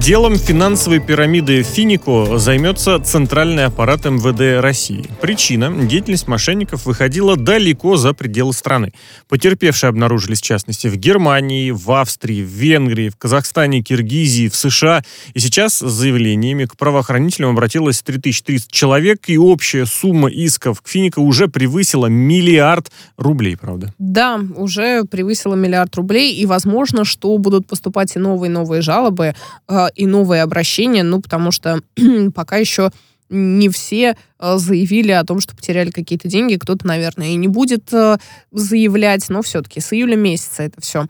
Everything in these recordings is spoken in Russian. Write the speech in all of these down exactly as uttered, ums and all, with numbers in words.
Делом финансовой пирамиды Финико займется центральный аппарат эм вэ дэ России. Причина – деятельность мошенников выходила далеко за пределы страны. Потерпевшие обнаружились, в частности, в Германии, в Австрии, в Венгрии, в Казахстане, Киргизии, в США. И сейчас с заявлениями к правоохранителям обратилось три тысячи триста человек, и общая сумма исков к Финико уже превысила миллиард рублей, правда? Да, уже превысила миллиард рублей, и возможно, что будут поступать и новые новые жалобы, и новые обращения, ну, потому что пока еще не все заявили о том, что потеряли какие-то деньги. Кто-то, наверное, и не будет заявлять, но все-таки с июля месяца это все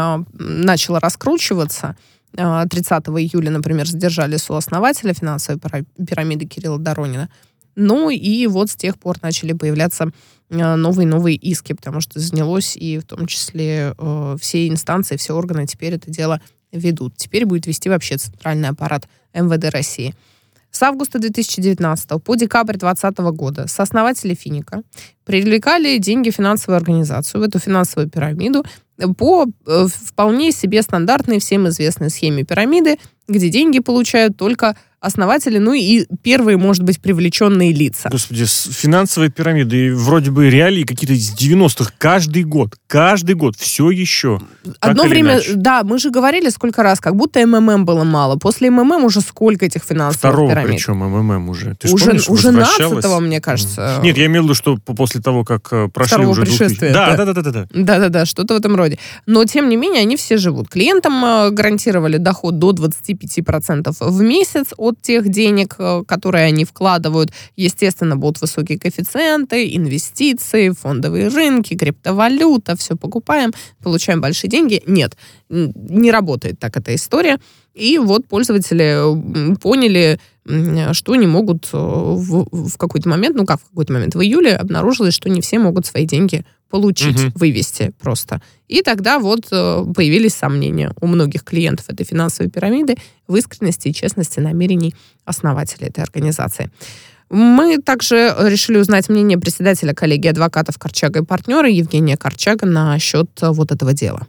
начало раскручиваться. тридцатого июля, например, задержали сооснователя финансовой пирамиды Кирилла Доронина. Ну и вот с тех пор начали появляться новые-новые иски, потому что занялось и в том числе все инстанции, все органы теперь это дело ведут. Теперь будет вести вообще центральный аппарат эм вэ дэ России. С августа две тысячи девятнадцатого по декабрь две тысячи двадцатого года сооснователи Финико привлекали деньги в финансовую организацию, в эту финансовую пирамиду, по вполне себе стандартной, всем известной схеме пирамиды, где деньги получают только основатели, ну и первые, может быть, привлеченные лица. Господи, финансовая пирамида, и вроде бы реалии какие-то из девяностых, каждый год, каждый год, все еще. Одно время, иначе. Да, мы же говорили сколько раз, как будто эм эм эм было мало. После эм эм эм уже сколько этих финансовых Второго пирамид? Причем эм эм эм уже. Ты уже помнишь, уже нацатого, мне кажется. Нет, я имел в виду, что после того, как прошли Второго уже пришествия. Да, да, да, да, да. Да-да-да, что-то в этом роде. Но, тем не менее, они все живут. Клиентам гарантировали доход до двадцать пять процентов в месяц от тех денег, которые они вкладывают. Естественно, будут высокие коэффициенты, инвестиции, фондовые рынки, криптовалюта, все покупаем, получаем большие деньги. Нет, не работает так эта история. И вот пользователи поняли, что не могут в, в какой-то момент, ну как в какой-то момент, в июле обнаружилось, что не все могут свои деньги получить, угу. вывести просто. И тогда вот появились сомнения у многих клиентов этой финансовой пирамиды в искренности и честности намерений основателей этой организации. Мы также решили узнать мнение председателя коллегии адвокатов Корчага и партнеры Евгения Корчага насчет вот этого дела.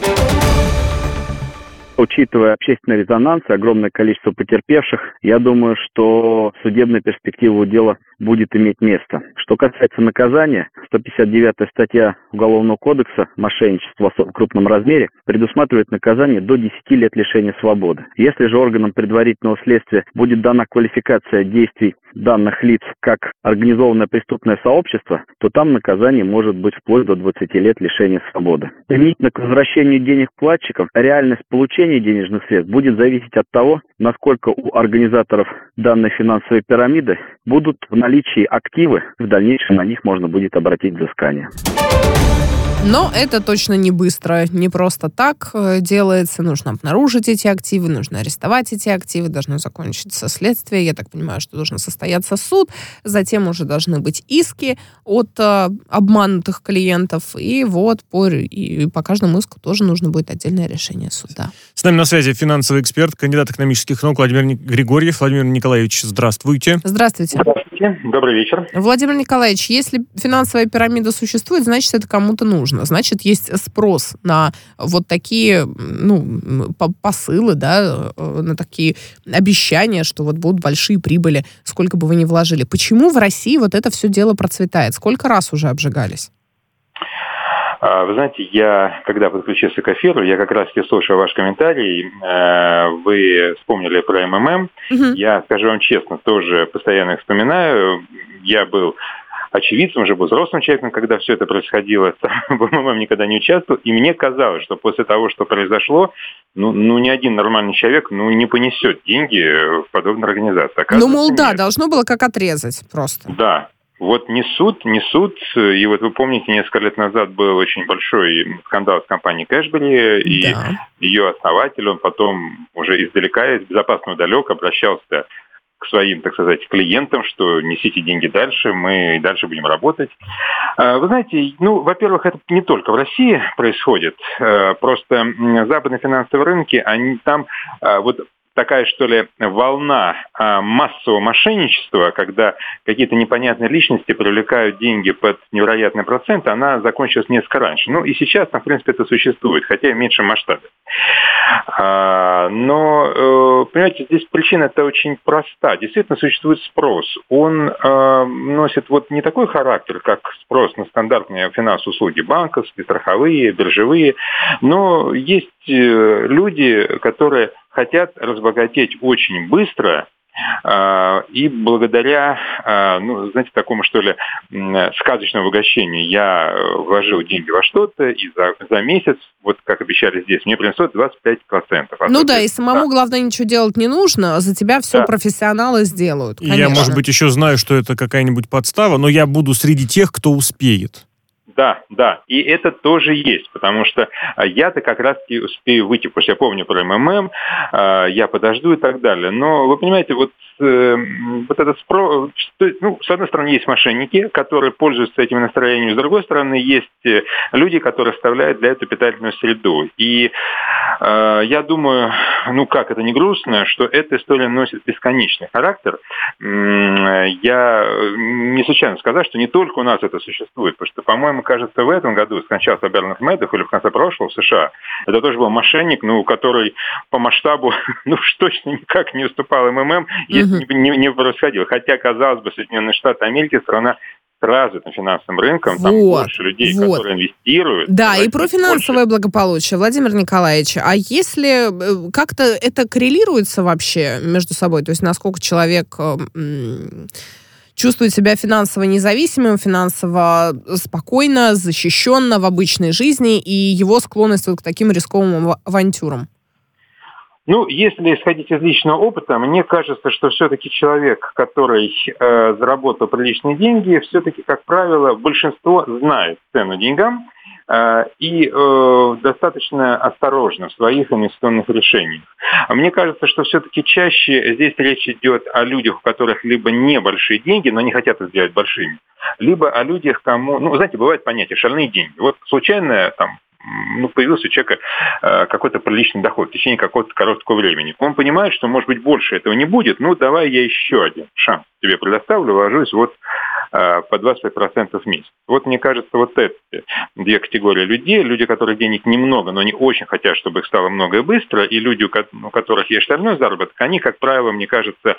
Учитывая общественный резонанс и огромное количество потерпевших, я думаю, что судебная перспектива у дела будет иметь место. Что касается наказания, сто пятьдесят девятая статья Уголовного кодекса «Мошенничество в особо крупном размере» предусматривает наказание до десяти лет лишения свободы. Если же органам предварительного следствия будет дана квалификация действий данных лиц как организованное преступное сообщество, то там наказание может быть вплоть до двадцати лет лишения свободы. Применительно к возвращению денег вкладчикам, реальность получения денежных средств будет зависеть от того, насколько у организаторов данной финансовой пирамиды будут в наличии активы, в дальнейшем на них можно будет обратить взыскание. Но это точно не быстро, не просто так делается. Нужно обнаружить эти активы, нужно арестовать эти активы, должно закончиться следствие. Я так понимаю, что должен состояться суд. Затем уже должны быть иски от э, обманутых клиентов. И вот по, и по каждому иску тоже нужно будет отдельное решение суда. С нами на связи финансовый эксперт, кандидат экономических наук Владимир Григорьев. Владимир Николаевич, здравствуйте. Здравствуйте. Здравствуйте. Добрый вечер. Владимир Николаевич, если финансовая пирамида существует, значит, это кому-то нужно. Значит, есть спрос на вот такие, ну, посылы, да, на такие обещания, что вот будут большие прибыли, сколько бы вы ни вложили. Почему в России вот это все дело процветает? Сколько раз уже обжигались? Вы знаете, я, когда подключился к эфиру, я как раз и слушал ваш комментарий. Вы вспомнили про эм эм эм. Угу. Я, скажу вам честно, тоже постоянно их вспоминаю. Я был очевидцем, уже был взрослым человеком, когда все это происходило. В эм эм эм никогда не участвовал. И мне казалось, что после того, что произошло, ну, ну ни один нормальный человек ну, не понесет деньги в подобной организации. Ну, мол, да, должно было как отрезать просто. Да. Вот несут, несут, и вот вы помните, несколько лет назад был очень большой скандал с компанией Кэшбери, и да. ее основатель, он потом уже издалека, из безопасного далека обращался к своим, так сказать, клиентам, что несите деньги дальше, мы дальше будем работать. Вы знаете, ну, во-первых, это не только в России происходит, просто западные финансовые рынки, они там вот такая, что ли, волна а, массового мошенничества, когда какие-то непонятные личности привлекают деньги под невероятный процент, она закончилась несколько раньше. Ну и сейчас, там, в принципе, это существует, хотя и в меньшем масштабе. А, Но, понимаете, здесь причина-то очень проста. Действительно существует спрос. Он носит вот не такой характер, как спрос на стандартные финансовые услуги, банковские, страховые, биржевые. Но есть люди, которые хотят разбогатеть очень быстро, и благодаря, ну, знаете, такому, что ли, сказочному обогащению я вложил деньги во что-то, и за, за месяц, вот как обещали здесь, мне принесут двадцать пять процентов. Ну да, и самому, да. главное, ничего делать не нужно, за тебя все да. профессионалы сделают, конечно. Я, может быть, еще знаю, что это какая-нибудь подстава, но я буду среди тех, кто успеет. Да, да, и это тоже есть, потому что я-то как раз-таки успею выйти, потому что я помню про МММ, я подожду и так далее. Но вы понимаете, вот, вот этот спрос, ну, с одной стороны, есть мошенники, которые пользуются этим настроением, с другой стороны, есть люди, которые оставляют для этого питательную среду. И я думаю, ну как это не грустно, что эта история носит бесконечный характер. Я не случайно сказал, что не только у нас это существует, потому что, по-моему, кажется, в этом году скончался Бернард Мэдофф, или в конце прошлого в США. Это тоже был мошенник, ну, который по масштабу, ну, уж точно никак не уступал МММ, если uh-huh. не, не происходило. Хотя, казалось бы, Соединенные Штаты Америки страна с развитым финансовым рынком, вот, там больше людей, вот. которые инвестируют. Да, и про финансовое больше. благополучие. Владимир Николаевич, а если как-то это коррелируется вообще между собой? То есть насколько человек м- чувствует себя финансово независимым, финансово спокойно, защищенно в обычной жизни, и его склонность вот к таким рисковым авантюрам? Ну, если исходить из личного опыта, мне кажется, что все-таки человек, который э, заработал приличные деньги, все-таки, как правило, большинство знает цену деньгам э, и э, достаточно осторожно в своих инвестиционных решениях. Мне кажется, что все-таки чаще здесь речь идет о людях, у которых либо небольшие деньги, но не хотят их сделать большими, либо о людях, кому, ну, знаете, бывает понятие «шальные деньги». Вот случайно там ну, появился у человека э, какой-то приличный доход в течение какого-то короткого времени. Он понимает, что, может быть, больше этого не будет, ну, давай я еще один шанс тебе предоставлю, вложусь вот э, по двадцать пять процентов в месяц. Вот, мне кажется, вот это две категории людей. Люди, у которых денег немного, но они очень хотят, чтобы их стало много и быстро, и люди, у которых есть остальной заработок, они, как правило, мне кажется,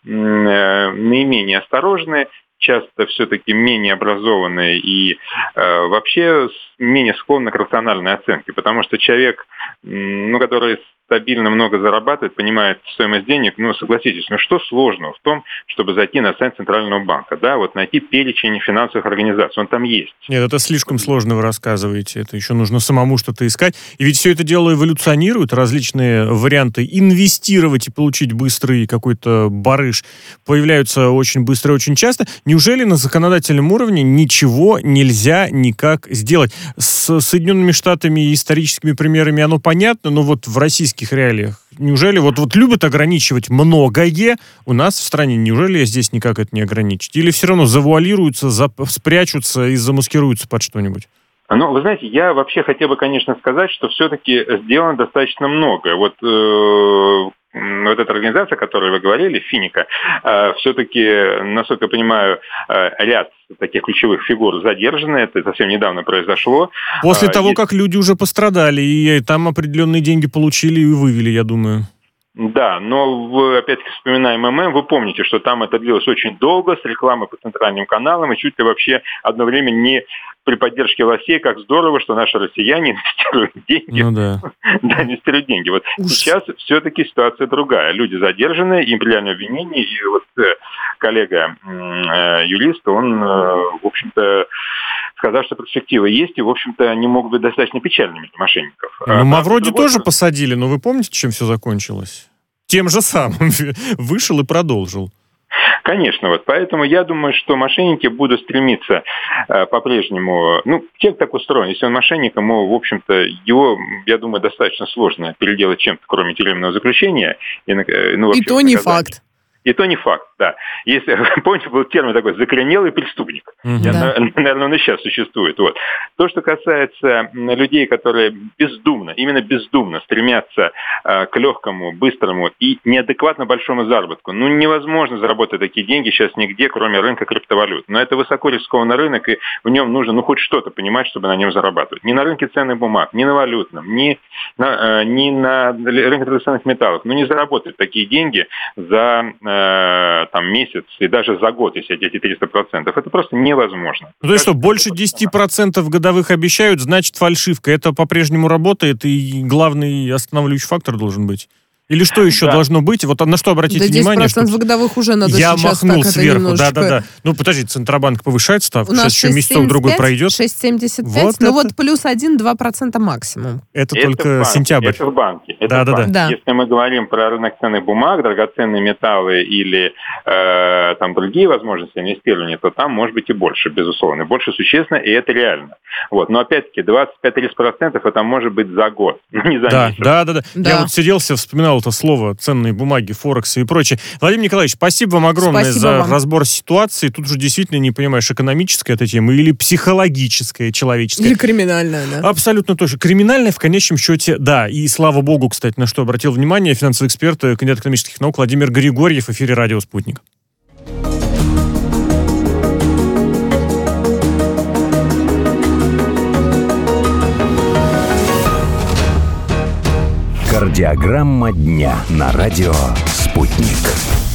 наименее осторожны, часто все-таки менее образованные и э, вообще менее склонны к рациональной оценке, потому что человек, ну, который стабильно много зарабатывает, понимает стоимость денег, ну, согласитесь, ну, что сложного в том, чтобы зайти на сайт Центрального банка, да, вот найти перечень финансовых организаций, он там есть. Нет, это слишком сложно вы рассказываете, это еще нужно самому что-то искать, и ведь все это дело эволюционирует, различные варианты инвестировать и получить быстрый какой-то барыш появляются очень быстро и очень часто. Неужели на законодательном уровне ничего нельзя никак сделать? С Соединенными Штатами и историческими примерами оно понятно, но вот в российских реалиях неужели вот, вот любят ограничивать многое у нас в стране? Неужели здесь никак это не ограничить? Или все равно завуалируются, зап- спрячутся и замаскируются под что-нибудь? Ну, вы знаете, я вообще хотел бы, конечно, сказать, что все-таки сделано достаточно много. Вот э- Вот эта организация, о которой вы говорили, Финика, э, все-таки, насколько я понимаю, э, ряд таких ключевых фигур задержаны. Это совсем недавно произошло. После э, того, есть... как люди уже пострадали, и там определенные деньги получили и вывели, я думаю. Да, но вы, опять-таки, вспоминаем МММ, вы помните, что там это длилось очень долго, с рекламой по центральным каналам, и чуть ли вообще одно время не при поддержке властей, как здорово, что наши россияне инвестируют деньги. Ну да. Да, инвестируют деньги. Вот сейчас все-таки ситуация другая. Люди задержаны, им предъявлены обвинения, и вот коллега юрист, он, в общем-то, сказал, что перспективы есть, и, в общем-то, они могут быть достаточно печальными для мошенников. Ну, Мавроди тоже стороны... посадили, но вы помните, чем все закончилось? Тем же самым. Вышел и продолжил. Конечно, вот поэтому я думаю, что мошенники будут стремиться э, по-прежнему, ну, человек так устроен, если он мошенник, ему, в общем-то, его, я думаю, достаточно сложно переделать чем-то, кроме тюремного заключения. И, ну, и то не факт. И то не факт, да. Если, помните, был термин такой «закоренелый преступник». Mm-hmm. Я, да. Наверное, он и сейчас существует. Вот. То, что касается людей, которые бездумно, именно бездумно стремятся э, к легкому, быстрому и неадекватно большому заработку. Ну, невозможно заработать такие деньги сейчас нигде, кроме рынка криптовалют. Но это высоко рискованный рынок, и в нем нужно, ну, хоть что-то понимать, чтобы на нем зарабатывать. Ни на рынке ценных бумаг, ни на валютном, ни на, э, ни на рынке традиционных металлов. Ну, не заработать такие деньги за э, там, месяц и даже за год, если эти триста процентов. Это просто невозможно. Ну, то есть что, больше десять процентов годовых обещают, значит фальшивка. Это по-прежнему работает, и главный останавливающий фактор должен быть? Или что еще да. должно быть? Вот на что обратите да внимание? десять процентов годовых уже надо я сейчас махнул так сверху, немножечко... да-да-да. Ну, подожди, Центробанк повышает ставку, У нас сейчас еще месяцок-другой пройдет. шесть семьдесят пять, вот ну это... вот плюс один-два процента максимум. Это, это только сентябрь. Это в банке. Это да, в банке. Да, да. Если мы говорим про рынок ценных бумаг, драгоценные металлы или э, там другие возможности инвестирования, то там может быть и больше, безусловно. Больше существенно, и это реально. Вот. Но опять-таки двадцать пять - тридцать процентов это может быть за год, не за да, месяц. Да, да, да, да. Я вот сиделся, вспоминал это слово ценные бумаги, Форексы и прочее. Владимир Николаевич, спасибо вам огромное спасибо за вам. разбор ситуации. Тут уже действительно не понимаешь, экономическая эта тема или психологическая, человеческая. Или криминальная, да. Абсолютно точно. Криминальная в конечном счете, да. И слава богу, кстати, на что обратил внимание финансовый эксперт, кандидат экономических наук Владимир Григорьев в эфире «Радио Спутник». Кардиограмма дня на радио «Спутник».